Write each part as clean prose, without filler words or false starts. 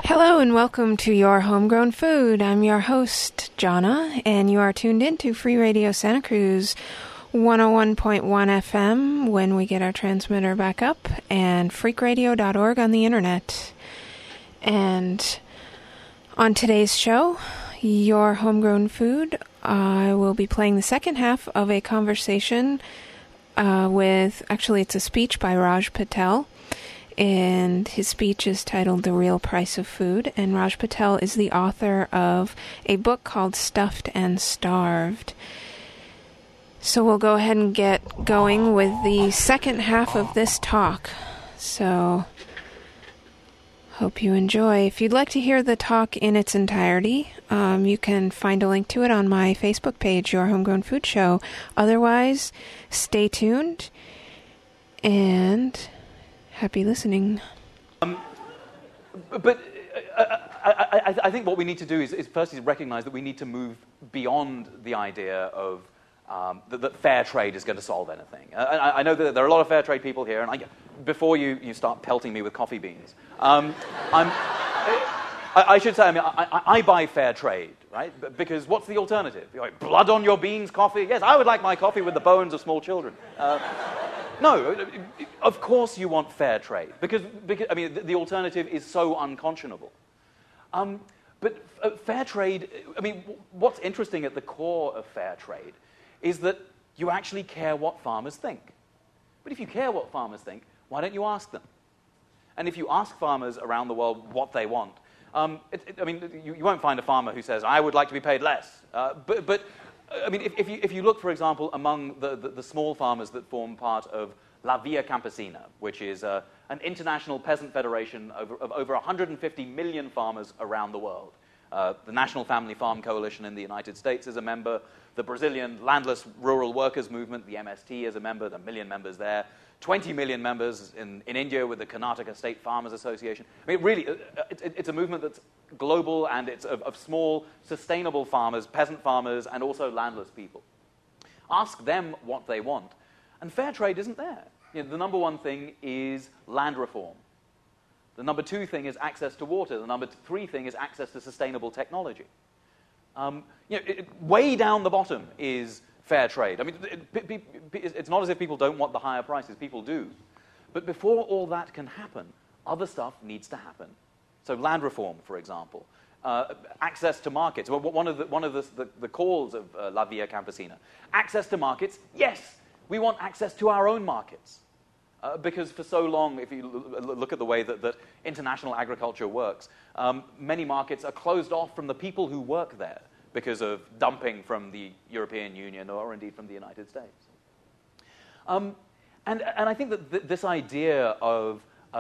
Hello and welcome to Your Homegrown Food. I'm your host, Jana, and you are tuned into Free Radio Santa Cruz 101.1 FM when we get our transmitter back up, and freakradio.org on the internet. And on today's show, Your Homegrown Food, I will be playing the second half of a conversation it's a speech by Raj Patel. And his speech is titled The Real Price of Food. And Raj Patel is the author of a book called Stuffed and Starved. So we'll go ahead and get going with the second half of this talk. So hope you enjoy. If you'd like to hear the talk in its entirety, you can find a link to it on my Facebook page, Your Homegrown Food Show. Otherwise, stay tuned and happy listening. But I think what we need to do is firstly recognize that we need to move beyond the idea of that fair trade is going to solve anything. I know that there are a lot of fair trade people here, and before you start pelting me with coffee beans, I should say, I buy fair trade, right? Because what's the alternative? Blood on your beans coffee? Yes, I would like my coffee with the bones of small children. No, of course you want fair trade, because the alternative is so unconscionable. But fair trade, what's interesting at the core of fair trade is that you actually care what farmers think. But if you care what farmers think, why don't you ask them? And if you ask farmers around the world what they want, you won't find a farmer who says, I would like to be paid less. If you look, for example, among the small farmers that form part of La Via Campesina, which is an international peasant federation of over 150 million farmers around the world. The National Family Farm Coalition in the United States is a member. The Brazilian Landless Rural Workers Movement, the MST, is a member. There are 1 million members there. 20 million members in India with the Karnataka State Farmers Association. It's a movement that's global, and it's of small, sustainable farmers, peasant farmers, and also landless people. Ask them what they want, and fair trade isn't there. The number one thing is land reform. The number two thing is access to water. The number three thing is access to sustainable technology. Way down the bottom is fair trade. It's not as if people don't want the higher prices. People do. But before all that can happen, other stuff needs to happen. So land reform, for example. Access to markets. One of the calls of La Via Campesina. Access to markets, yes. We want access to our own markets. Because for so long, if you look at the way that international agriculture works, many markets are closed off from the people who work there because of dumping from the European Union or indeed from the United States. And I think that this idea of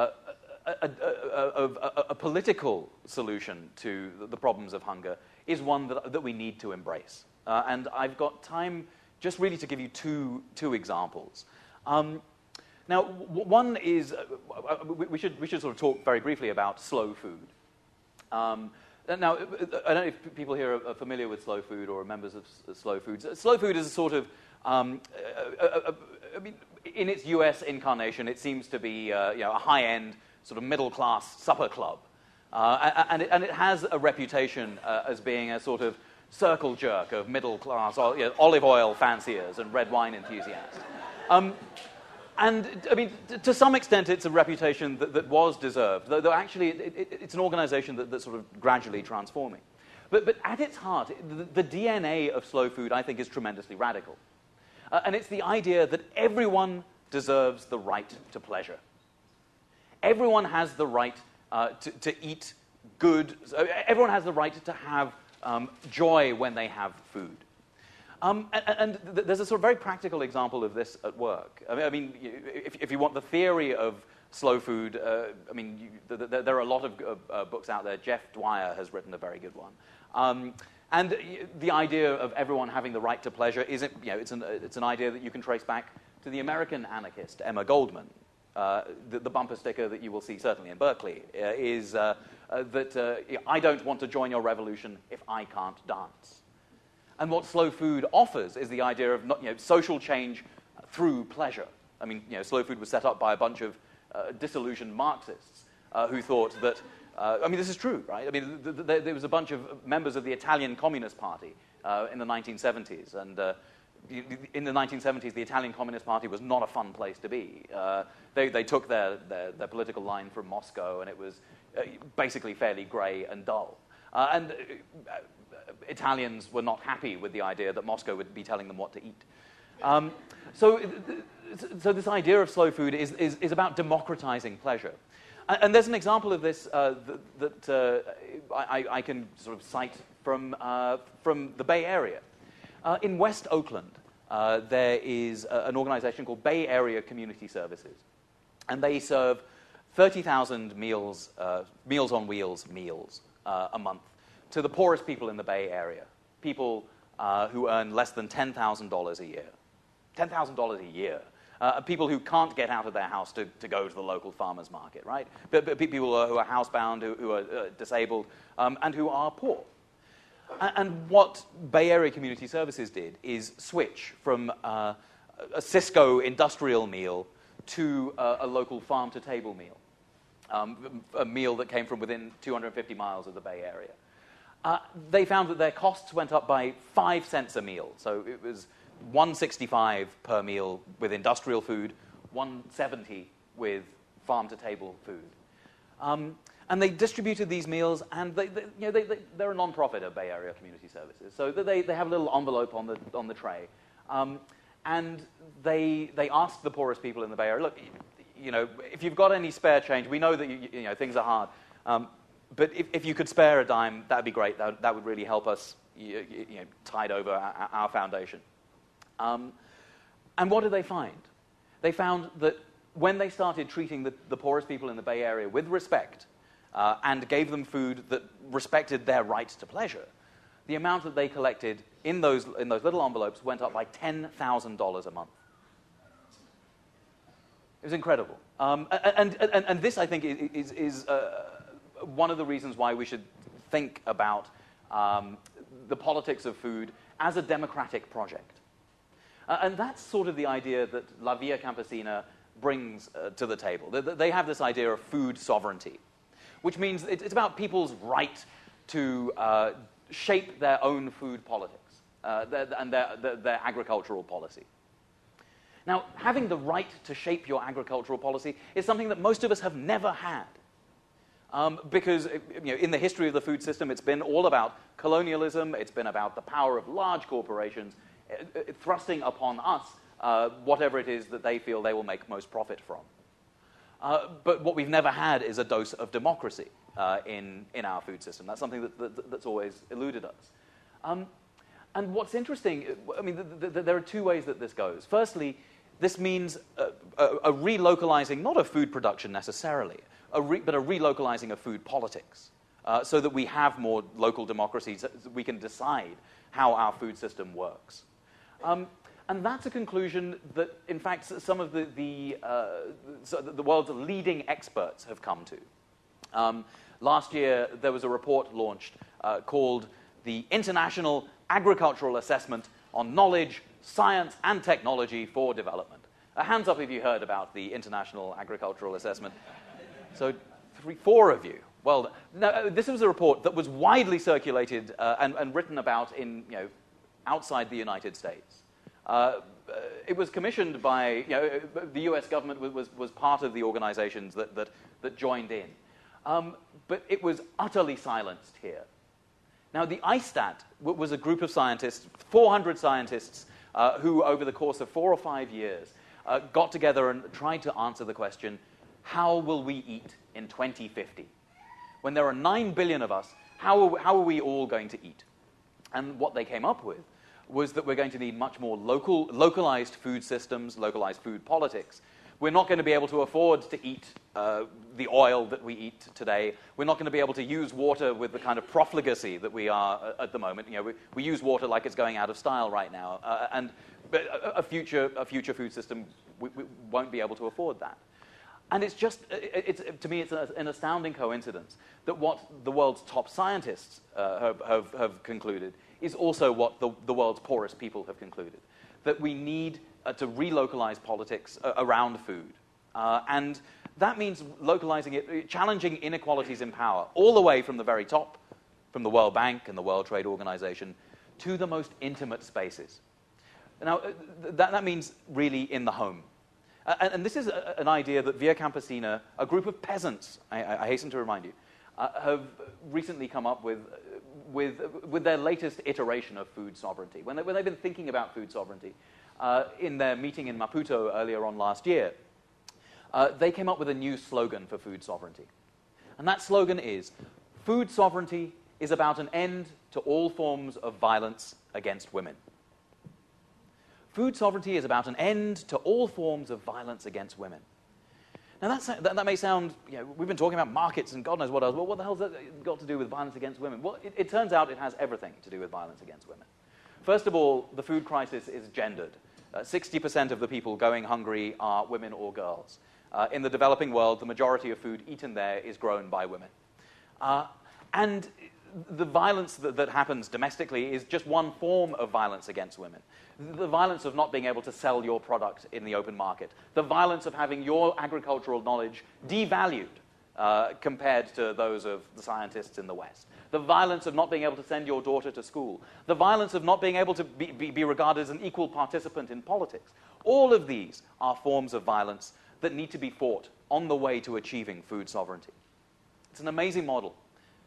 a political solution to the problems of hunger is one that we need to embrace. And I've got time just really to give you two examples. Now, one is, we should sort of talk very briefly about slow food. Now, I don't know if people here are familiar with slow food or are members of slow foods. Slow food is a sort of, in its US incarnation, it seems to be a high-end, sort of middle-class supper club. And it has a reputation as being a sort of circle jerk of middle-class olive oil fanciers and red wine enthusiasts. And, to some extent, it's a reputation that was deserved, though actually it's an organization that's sort of gradually transforming. But at its heart, the DNA of slow food, I think, is tremendously radical. And it's the idea that everyone deserves the right to pleasure. Everyone has the right to eat good. Everyone has the right to have joy when they have food. And there's a sort of very practical example of this at work. If you want the theory of slow food, there are a lot of books out there. Jeff Dwyer has written a very good one. And the idea of everyone having the right to pleasure it's an idea that you can trace back to the American anarchist Emma Goldman. The bumper sticker that you will see certainly in Berkeley is that I don't want to join your revolution if I can't dance. And what slow food offers is the idea of social change through pleasure. Slow food was set up by a bunch of disillusioned Marxists who thought that I mean, this is true, right? I mean, there was a bunch of members of the Italian Communist Party in the 1970s, and in the 1970s, the Italian Communist Party was not a fun place to be. They took their political line from Moscow, and it was basically fairly grey and dull. And Italians were not happy with the idea that Moscow would be telling them what to eat. So this idea of slow food is about democratizing pleasure. And there's an example of this that I can sort of cite from the Bay Area. In West Oakland, there is an organization called Bay Area Community Services, and they serve 30,000 meals on wheels meals a month to the poorest people in the Bay Area, people who earn less than $10,000 a year. $10,000 a year. People who can't get out of their house to go to the local farmer's market, right? But people who are housebound, who are disabled, and who are poor. And what Bay Area Community Services did is switch from a Cisco industrial meal to a local farm-to-table meal, a meal that came from within 250 miles of the Bay Area. They found that their costs went up by 5 cents a meal. So it was $1.65 per meal with industrial food, $1.70 with farm-to-table food. And they distributed these meals, and they're a non-profit at Bay Area Community Services. So they have a little envelope on the tray. And they asked the poorest people in the Bay Area, look, if you've got any spare change, we know that things are hard, but if you could spare a dime, that'd be great. That would really help us tide over our foundation. And what did they find? They found that when they started treating the poorest people in the Bay Area with respect and gave them food that respected their right to pleasure, the amount that they collected in those little envelopes went up by $10,000 a month. It was incredible. And this, I think, is one of the reasons why we should think about the politics of food as a democratic project. And that's sort of the idea that La Via Campesina brings to the table. They have this idea of food sovereignty, which means it's about people's right to shape their own food politics and their agricultural policy. Now, having the right to shape your agricultural policy is something that most of us have never had. Because in the history of the food system, it's been all about colonialism, it's been about the power of large corporations thrusting upon us whatever it is that they feel they will make most profit from. But what we've never had is a dose of democracy in our food system. That's something that's always eluded us. And what's interesting, I mean, there are two ways that this goes. Firstly, this means a relocalizing, not of food production necessarily, but a relocalizing of food politics, so that we have more local democracies, so we can decide how our food system works. And that's a conclusion that, in fact, some of the world's leading experts have come to. Last year, there was a report launched called the International Agricultural Assessment on Knowledge, Science, and Technology for Development. Hands up if you heard about the International Agricultural Assessment. So 4 of you. Well, now, this was a report that was widely circulated and written about in outside the United States. It was commissioned by the U.S. government was part of the organizations that joined in, but it was utterly silenced here. Now, the ISTAT was a group of scientists, 400 scientists, who over the course of 4 or 5 years got together and tried to answer the question, how will we eat in 2050? When there are 9 billion of us, how are we all going to eat? And what they came up with was that we're going to need much more localized food systems, localized food politics. We're not going to be able to afford to eat the oil that we eat today. We're not going to be able to use water with the kind of profligacy that we are at the moment. We use water like it's going out of style right now. But a future food system, we won't be able to afford that. And to me, it's an astounding coincidence that what the world's top scientists have concluded is also what the world's poorest people have concluded, that we need to relocalize politics around food. And That means localizing it, challenging inequalities in power, all the way from the very top, from the World Bank and the World Trade Organization, to the most intimate spaces. Now, that means really in the home. And this is an idea that Via Campesina, a group of peasants, I hasten to remind you, have recently come up with their latest iteration of food sovereignty. When they've been thinking about food sovereignty, in their meeting in Maputo earlier on last year, they came up with a new slogan for food sovereignty. And that slogan is, food sovereignty is about an end to all forms of violence against women. Food sovereignty is about an end to all forms of violence against women. Now that may sound, we've been talking about markets and God knows what else. Well, what the hell's that got to do with violence against women? Well, it turns out it has everything to do with violence against women. First of all, the food crisis is gendered. 60% of the people going hungry are women or girls. In the developing world, the majority of food eaten there is grown by women. And the violence that happens domestically is just one form of violence against women. The violence of not being able to sell your product in the open market. The violence of having your agricultural knowledge devalued compared to those of the scientists in the West. The violence of not being able to send your daughter to school. The violence of not being able to be regarded as an equal participant in politics. All of these are forms of violence that need to be fought on the way to achieving food sovereignty. It's an amazing model.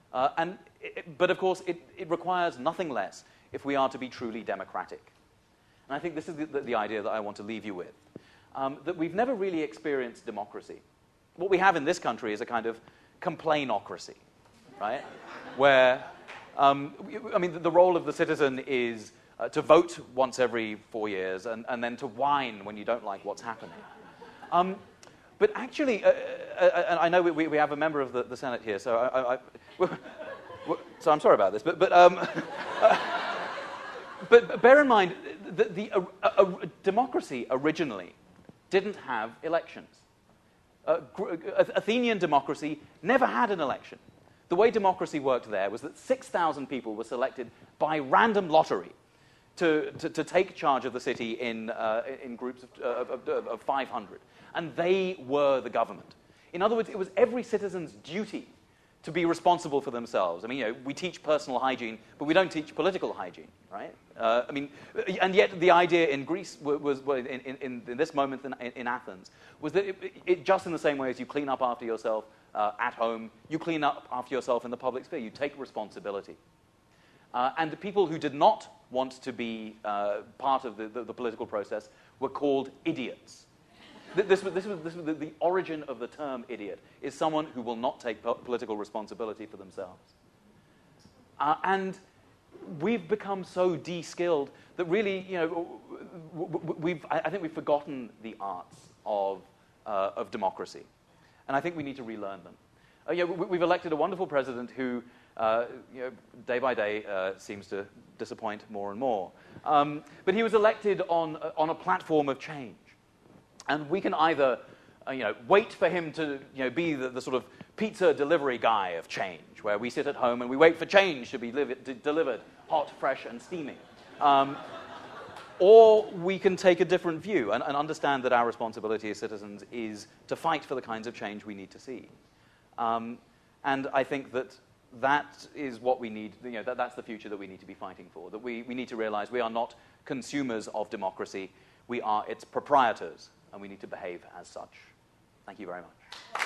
But of course, it requires nothing less if we are to be truly democratic. And I think this is the idea that I want to leave you with. That we've never really experienced democracy. What we have in this country is a kind of complainocracy, right? Where, the role of the citizen is to vote once every 4 years and then to whine when you don't like what's happening. But actually, I know we have a member of the Senate here, so so I'm sorry about this, but bear in mind that democracy originally didn't have elections. Athenian democracy never had an election. The way democracy worked there was that 6,000 people were selected by random lottery to take charge of the city in groups of 500. And they were the government. In other words, it was every citizen's duty to be responsible for themselves. We teach personal hygiene, but we don't teach political hygiene, right? And yet the idea in Greece was in this moment in Athens, was that it just in the same way as you clean up after yourself at home, you clean up after yourself in the public sphere. You take responsibility. And the people who did not want to be part of the political process were called idiots. This was the origin of the term idiot, is someone who will not take political responsibility for themselves. And we've become so de-skilled that really, I think we've forgotten the arts of democracy. And I think we need to relearn them. We've elected a wonderful president who, day by day, seems to disappoint more and more. But he was elected on a platform of change. And we can either, wait for him to, be the sort of pizza delivery guy of change, where we sit at home and we wait for change to be delivered hot, fresh, and steaming. Or we can take a different view and understand that our responsibility as citizens is to fight for the kinds of change we need to see. And I think that is what we need, that's the future that we need to be fighting for, that we need to realize we are not consumers of democracy, we are its proprietors. And we need to behave as such. Thank you very much.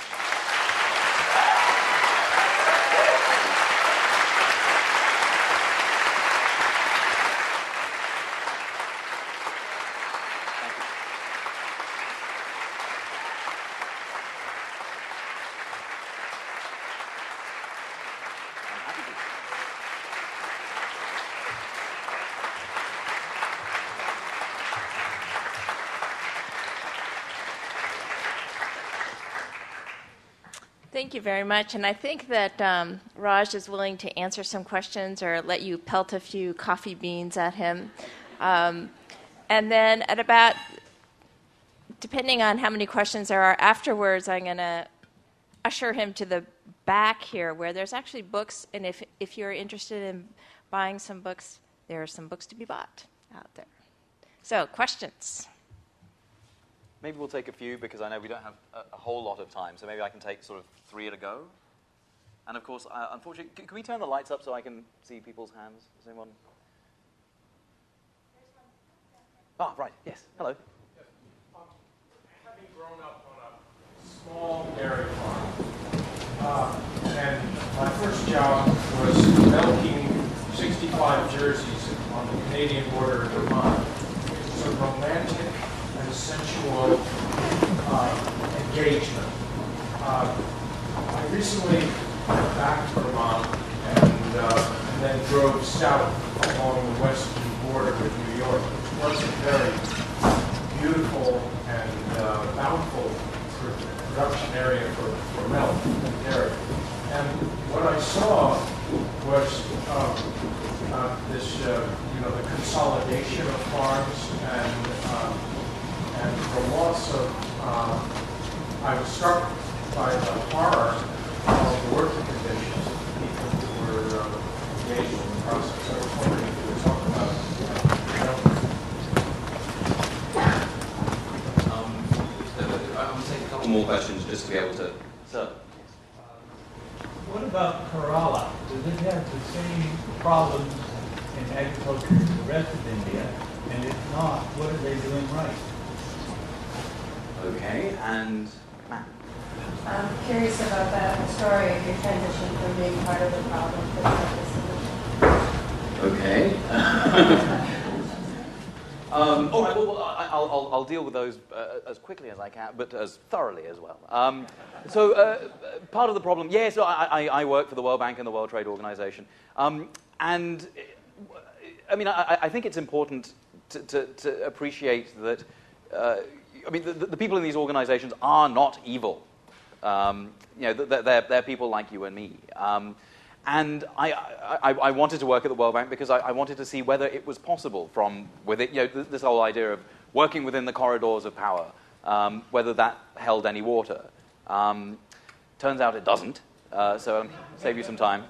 Thank you very much. And I think that Raj is willing to answer some questions or let you pelt a few coffee beans at him. And then at about, depending on how many questions there are afterwards, I'm going to usher him to the back here where there's actually books. And if you're interested in buying some books, there are some books to be bought out there. So, questions? maybe we'll take a few because I know we don't have a whole lot of time. So maybe I can take sort of 3 at a go. And of course, unfortunately, can we turn the lights up so I can see people's hands? Does anyone? Ah, right. Yes. Hello. Yes. Having grown up on a small dairy farm, and my first job was milking 65 jerseys on the Canadian border in Vermont. It was a romantic and sensual engagement. I recently went back to Vermont and then drove south along the western border with New York, which was a very beautiful and bountiful production area for milk and dairy. And what I saw was this, the consolidation of farms and the loss of. I was struck by the horror of the working conditions of the people who were engaged in the process. I was wondering if you would talk about I'm going to take a couple more questions just to be able to. Sir. What about Kerala? Does it have the same problems in agriculture as the rest of India? And if not, what are they doing right? Okay, and Matt. I'm curious about that story of your transition from being part of the problem to part of the solution. Okay. All right. Well, I'll deal with those as quickly as I can, but as thoroughly as well. Part of the problem, yes, I work for the World Bank and the World Trade Organization, and I mean, I think it's important to appreciate that. The people in these organizations are not evil. They're people like you and me. And I wanted to work at the World Bank because I wanted to see whether it was possible from within, this whole idea of working within the corridors of power, whether that held any water. Turns out it doesn't, so save you some time.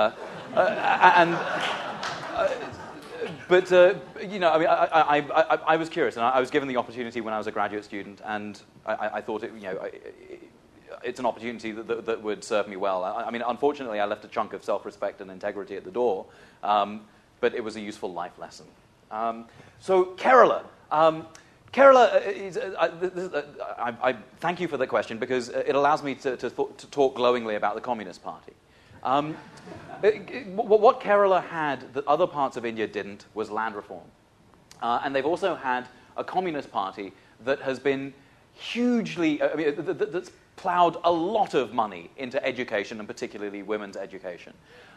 I was curious, and I was given the opportunity when I was a graduate student, and I thought it's an opportunity that would serve me well. Unfortunately, I left a chunk of self-respect and integrity at the door, but it was a useful life lesson. So Kerala. Kerala is. I thank you for the question because it allows me to talk glowingly about the Communist Party. What Kerala had that other parts of India didn't was land reform. And they've also had a Communist Party that has been hugely, that's plowed a lot of money into education, and particularly women's education.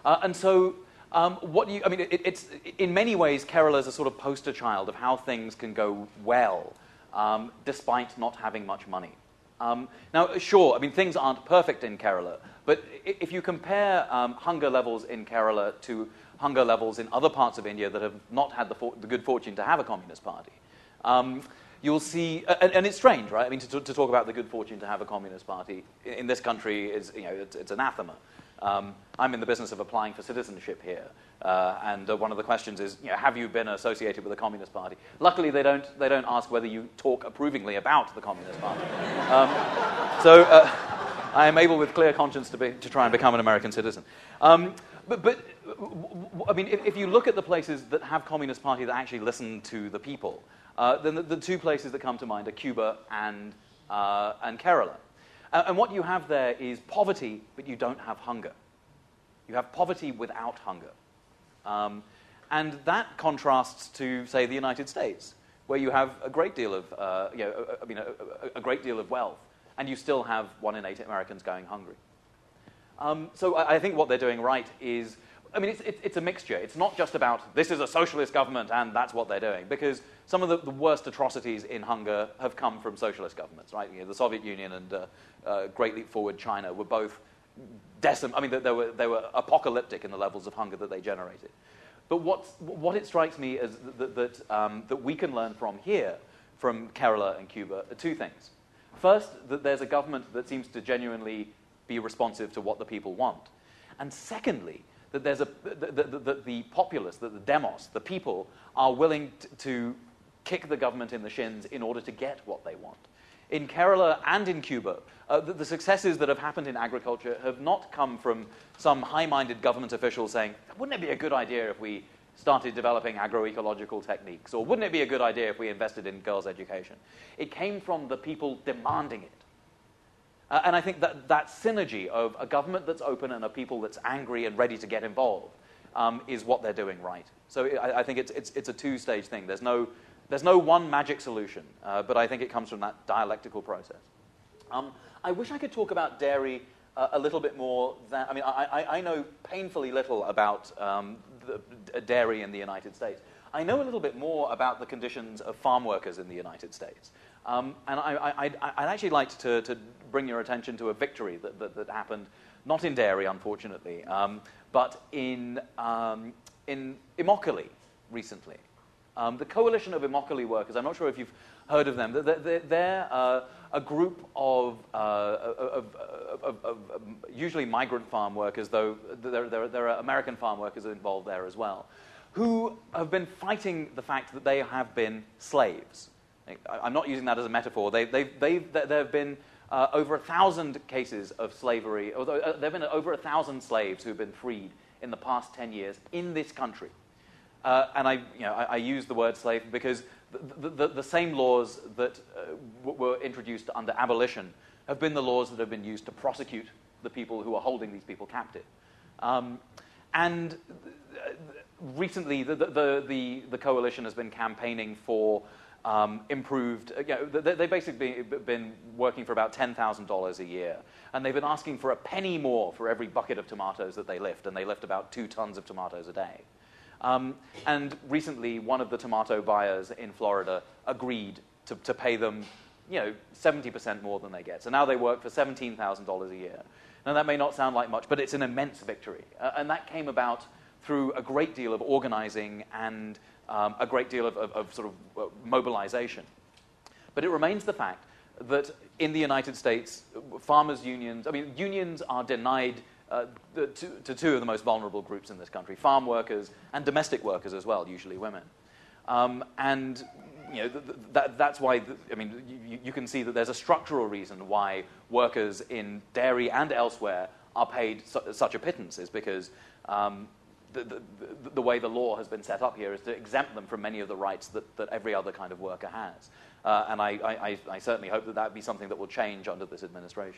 It's in many ways, Kerala is a sort of poster child of how things can go well, despite not having much money. Now, sure, things aren't perfect in Kerala, but if you compare hunger levels in Kerala to hunger levels in other parts of India that have not had the good fortune to have a Communist Party, you'll see, and it's strange, right? To talk about the good fortune to have a Communist Party in this country is, it's anathema. I'm in the business of applying for citizenship here, and one of the questions is, have you been associated with the Communist Party? Luckily, they don't ask whether you talk approvingly about the Communist Party. I am able, with clear conscience, to try and become an American citizen. If you look at the places that have Communist Party that actually listen to the people, then the two places that come to mind are Cuba and Kerala. And what you have there is poverty, but you don't have hunger. You have poverty without hunger. And that contrasts to, say, the United States, where you have a great deal of, a great deal of wealth, and you still have 1 in 8 Americans going hungry. So I think what they're doing right is, it's a mixture. It's not just about this is a socialist government and that's what they're doing, because some of the worst atrocities in hunger have come from socialist governments, right? The Soviet Union and Great Leap Forward China were both they were apocalyptic in the levels of hunger that they generated. But what it strikes me is that we can learn from here, from Kerala and Cuba, are two things. First, that there's a government that seems to genuinely be responsive to what the people want. And secondly, that the populace, that the demos, the people, are willing to kick the government in the shins in order to get what they want. in Kerala and in Cuba, the successes that have happened in agriculture have not come from some high-minded government official saying, wouldn't it be a good idea if we started developing agroecological techniques, or wouldn't it be a good idea if we invested in girls' education? It came from the people demanding it. And I think that synergy of a government that's open and a people that's angry and ready to get involved is what they're doing right. So I think it's a two-stage thing. There's no one magic solution, but I think it comes from that dialectical process. I wish I could talk about dairy a little bit more. I know painfully little about the dairy in the United States. I know a little bit more about the conditions of farm workers in the United States. And I'd actually like to bring your attention to a victory that happened, not in dairy, unfortunately, but in Immokalee recently. The Coalition of Immokalee Workers, I'm not sure if you've heard of them. They're a group of usually migrant farm workers, though there are American farm workers involved there as well, who have been fighting the fact that they have been slaves. I'm not using that as a metaphor. There have been over 1,000 cases of slavery. There have been over 1,000 slaves who have been freed in the past 10 years in this country. And I use the word slave because the same laws that were introduced under abolition have been the laws that have been used to prosecute the people who are holding these people captive. And recently, the coalition has been campaigning for improved. They've basically been working for about $10,000 a year, and they've been asking for a penny more for every bucket of tomatoes that they lift, and they lift about 2 tons of tomatoes a day. And recently, one of the tomato buyers in Florida agreed to pay them, 70% more than they get. So now they work for $17,000 a year. Now that may not sound like much, but it's an immense victory, and that came about through a great deal of organizing and a great deal of sort of mobilization. But it remains the fact that in the United States, farmers' unions, unions are denied to two of the most vulnerable groups in this country, farm workers and domestic workers as well, usually women. And that's why, you can see that there's a structural reason why workers in dairy and elsewhere are paid such a pittance, is because the way the law has been set up here is to exempt them from many of the rights that every other kind of worker has. And I certainly hope that would be something that will change under this administration.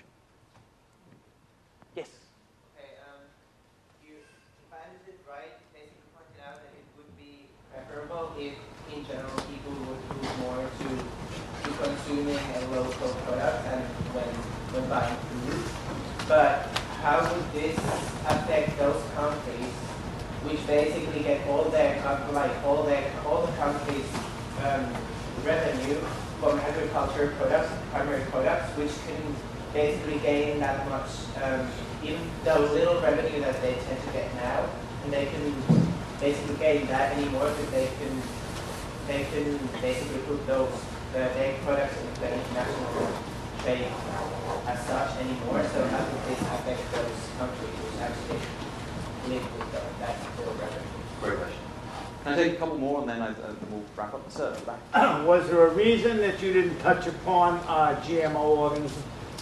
Yes? Okay, if I understood right, basically pointed out that it would be preferable if, in general, people would move more to consuming a local product and when buying food. But how would this affect those countries which basically get all the country's revenue from agriculture products, primary products, which can basically gain that much, in the little revenue that they tend to get now, and they can basically gain that anymore because they can basically put the egg products into the international trade as such anymore. So how would this affect those countries which actually live with that little revenue? Great question. Can I take a couple more and then we'll wrap up? Sir, at the back. Was there a reason that you didn't touch upon GMO organisms?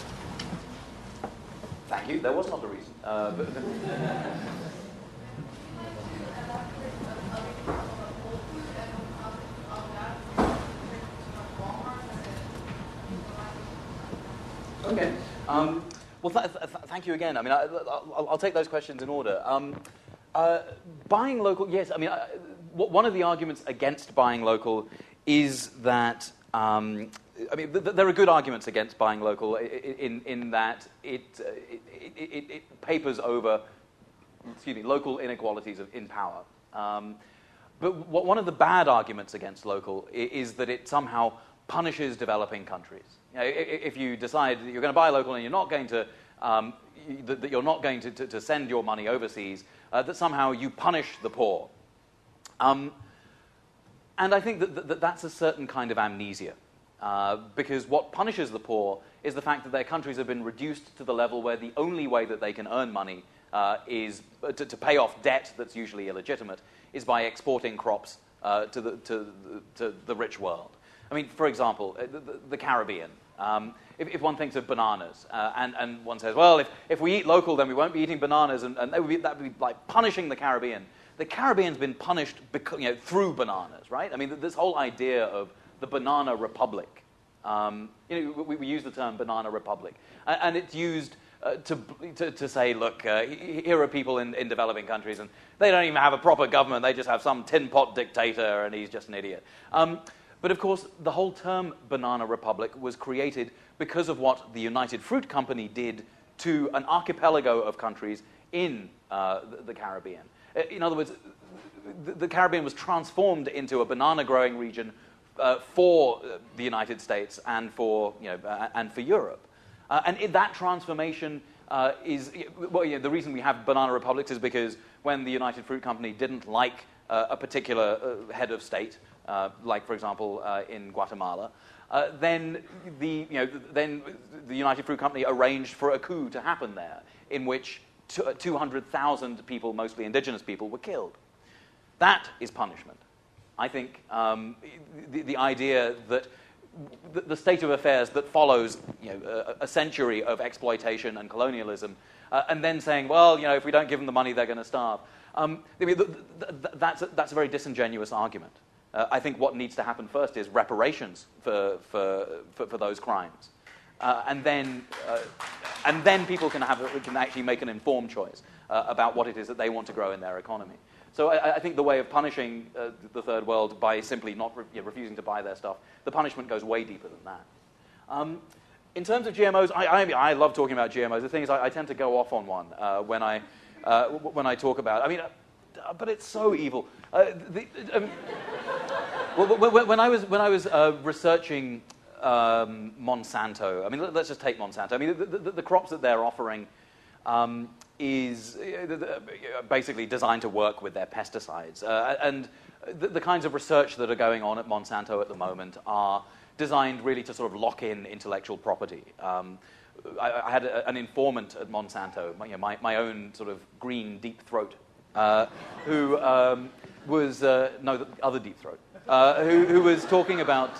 Thank you. There was not a reason. Okay. Well, thank you again. I'll take those questions in order. Buying local, yes. One of the arguments against buying local is that there are good arguments against buying local in that it papers over, local inequalities in power. But one of the bad arguments against local is that it somehow punishes developing countries. If you decide that you're going to buy local and you're not going to that you're not going to send your money overseas, that somehow you punish the poor. And I think that that's a certain kind of amnesia. Because what punishes the poor is the fact that their countries have been reduced to the level where the only way that they can earn money is to pay off debt that's usually illegitimate, is by exporting crops to the rich world. For example, the Caribbean. If one thinks of bananas, and one says, well, if we eat local, then we won't be eating bananas, and that would be like punishing the Caribbean. The Caribbean's been punished through bananas, right? I mean, this whole idea of the banana republic. We use the term banana republic, and it's used to say, look, here are people in developing countries, and they don't even have a proper government. They just have some tin pot dictator, and he's just an idiot. But of course, the whole term banana republic was created because of what the United Fruit Company did to an archipelago of countries in the Caribbean. In other words, the Caribbean was transformed into a banana-growing region for the United States and for Europe. And in that transformation the reason we have banana republics is because when the United Fruit Company didn't like a particular head of state, like for example in Guatemala, then the United Fruit Company arranged for a coup to happen there, in which 200,000 people, mostly indigenous people, were killed. That is punishment. I think the idea that the state of affairs that follows a century of exploitation and colonialism, and then saying, well, if we don't give them the money, they're going to starve. That's a very disingenuous argument. I think what needs to happen first is reparations for those crimes, and then people can actually make an informed choice about what it is that they want to grow in their economy. So I think the way of punishing the third world by simply not refusing to buy their stuff, the punishment goes way deeper than that. In terms of GMOs, I love talking about GMOs. The thing is, I tend to go off on one when I talk about it. But it's so evil. When I was researching Monsanto, let's just take Monsanto. The crops that they're offering is basically designed to work with their pesticides. And the kinds of research that are going on at Monsanto at the moment are designed really to sort of lock in intellectual property. I had an informant at Monsanto, my own sort of green deep throat, who was, no, the other deep throat, who was talking about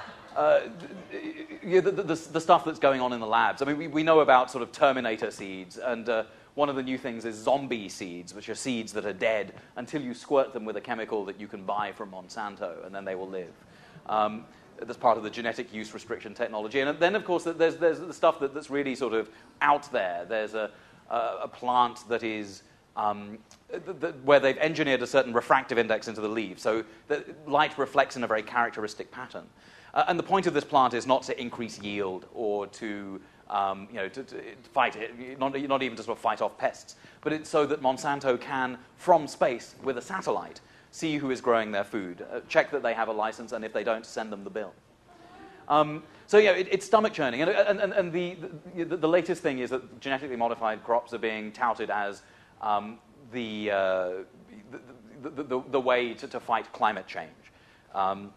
the stuff that's going on in the labs. We know about sort of Terminator seeds, and one of the new things is zombie seeds, which are seeds that are dead until you squirt them with a chemical that you can buy from Monsanto, and then they will live. That's part of the genetic use restriction technology. And then, of course, there's the stuff that's really sort of out there. There's a plant that is where they've engineered a certain refractive index into the leaf, so that light reflects in a very characteristic pattern. And the point of this plant is not to increase yield or to fight it, not even to sort of fight off pests, but it's so that Monsanto can, from space with a satellite, see who is growing their food, check that they have a license, and if they don't, send them the bill. It's stomach churning, and the latest thing is that genetically modified crops are being touted as the way to fight climate change.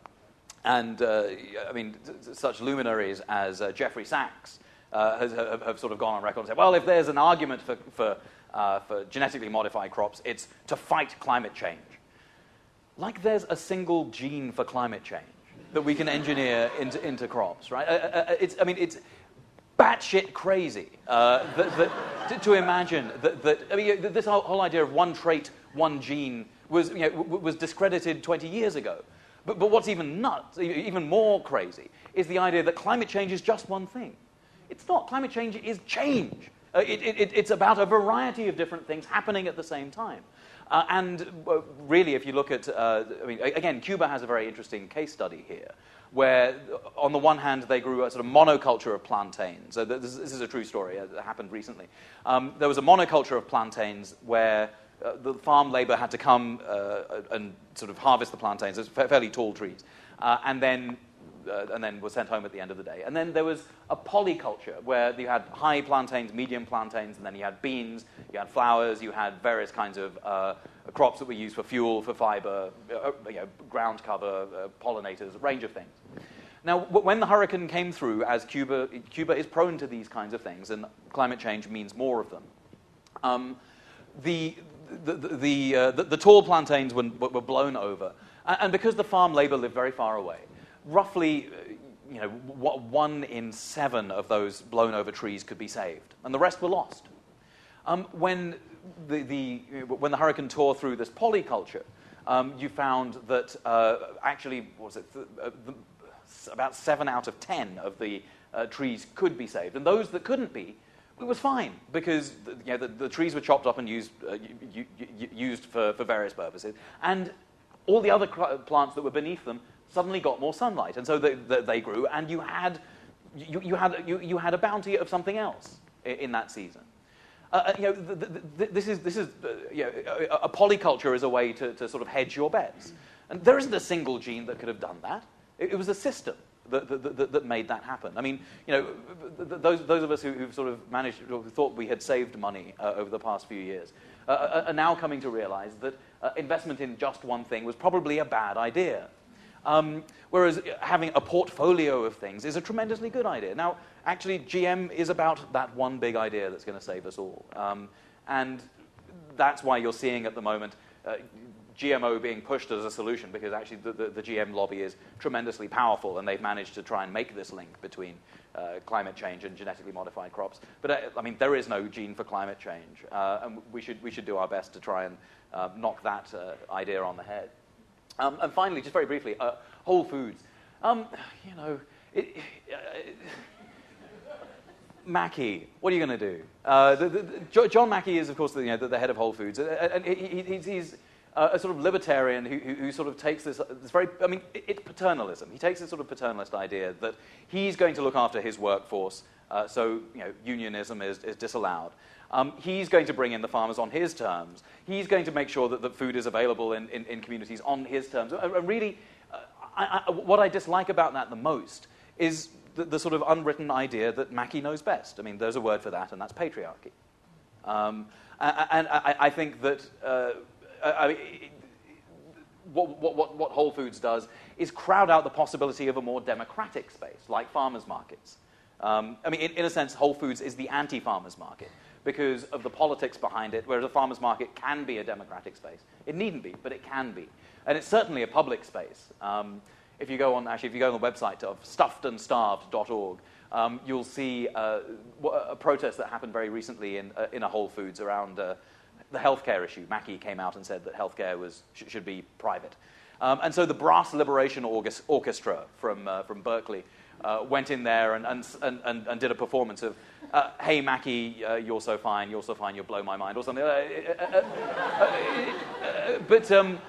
Such luminaries as Jeffrey Sachs have sort of gone on record and said, well, if there's an argument for genetically modified crops, it's to fight climate change. Like there's a single gene for climate change that we can engineer into crops, right? It's batshit crazy to imagine that this whole idea of one trait, one gene was discredited 20 years ago. But what's even nuts, even more crazy, is the idea that climate change is just one thing. It's not. Climate change is change. It's about a variety of different things happening at the same time. Really, if you look at, again, Cuba has a very interesting case study here, where on the one hand they grew a sort of monoculture of plantains. This is a true story. It happened recently. There was a monoculture of plantains where the farm labor had to come and sort of harvest the plantains. It's fairly tall trees, and then were sent home at the end of the day. And then there was a polyculture where you had high plantains, medium plantains, and then you had beans, you had flowers, you had various kinds of crops that were used for fuel, for fiber, ground cover, pollinators, a range of things. Now, when the hurricane came through, as Cuba is prone to these kinds of things, and climate change means more of them, the tall plantains were blown over, and because the farm labor lived very far away, roughly, 1 in 7 of those blown over trees could be saved, and the rest were lost. When the hurricane tore through this polyculture, you found that actually, what was it? About 7 out of 10 of the trees could be saved, and those that couldn't be, it was fine because the trees were chopped up and used for various purposes, and all the other plants that were beneath them suddenly got more sunlight, and so they grew, and you had a bounty of something else in that season. This is a polyculture is a way to sort of hedge your bets, and there isn't a single gene that could have done that. It was a system that made that happen. I mean, those of us who've sort of managed, or who thought we had saved money over the past few years, are now coming to realize that investment in just one thing was probably a bad idea. Whereas having a portfolio of things is a tremendously good idea. Now, actually, GM is about that one big idea that's going to save us all. And that's why you're seeing at the moment GMO being pushed as a solution, because actually the GM lobby is tremendously powerful, and they've managed to try and make this link between climate change and genetically modified crops. But, I mean, there is no gene for climate change, and we should do our best to try and knock that idea on the head. And finally, just very briefly, Whole Foods. Mackey, what are you going to do? John Mackey is, of course, the head of Whole Foods, and he's a sort of libertarian who sort of takes this very, I mean, it's paternalism. He takes this sort of paternalist idea that he's going to look after his workforce, so unionism is disallowed. He's going to bring in the farmers on his terms. He's going to make sure that the food is available in communities on his terms. Really, what I dislike about that the most is the sort of unwritten idea that Mackey knows best. I mean, there's a word for that, and that's patriarchy. And I think that what Whole Foods does is crowd out the possibility of a more democratic space, like farmers' markets. I mean, in a sense, Whole Foods is the anti-farmers' market because of the politics behind it, whereas a farmers' market can be a democratic space. It needn't be, but it can be. And it's certainly a public space. If you go on the website of stuffedandstarved.org, you'll see a protest that happened very recently in a Whole Foods around the healthcare issue. Mackey came out and said that healthcare should be private. And so the Brass Liberation Orchestra from Berkeley went in there and did a performance of, "Hey Mackey, you're so fine, you'll blow my mind," or something. But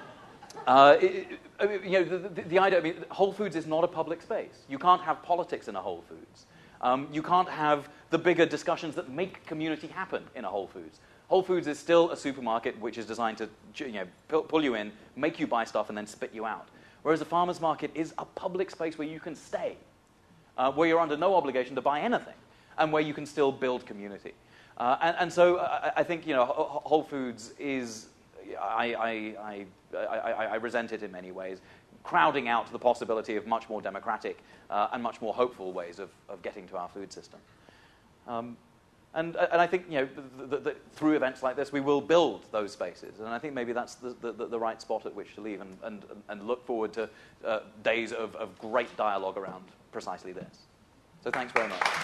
the idea, I mean, Whole Foods is not a public space. You can't have politics in a Whole Foods. You can't have the bigger discussions that make community happen in a Whole Foods. Whole Foods is still a supermarket which is designed to pull you in, make you buy stuff, and then spit you out. Whereas a farmer's market is a public space where you can stay, where you're under no obligation to buy anything, and where you can still build community. And so I think Whole Foods is, I resent it in many ways, crowding out the possibility of much more democratic and much more hopeful ways of getting to our food system. And I think that through events like this we will build those spaces, and I think maybe that's the right spot at which to leave and look forward to days of great dialogue around precisely this. So thanks very much.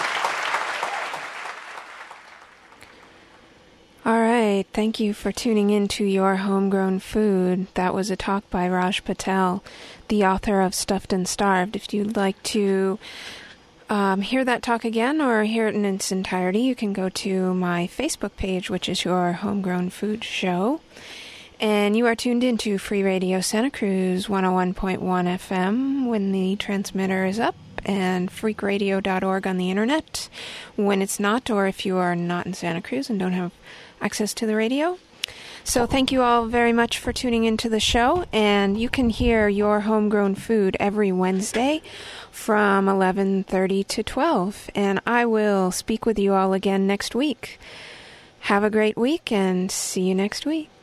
All right, thank you for tuning in to Your Homegrown Food. That was a talk by Raj Patel, the author of Stuffed and Starved. If you'd like to hear that talk again or hear it in its entirety, you can go to my Facebook page, which is Your Homegrown Food Show. And you are tuned into Free Radio Santa Cruz 101.1 FM when the transmitter is up, and freakradio.org on the internet when it's not, or if you are not in Santa Cruz and don't have access to the radio. So thank you all very much for tuning into the show, and you can hear Your Homegrown Food every Wednesday from 11:30 to 12, and I will speak with you all again next week. Have a great week, and see you next week.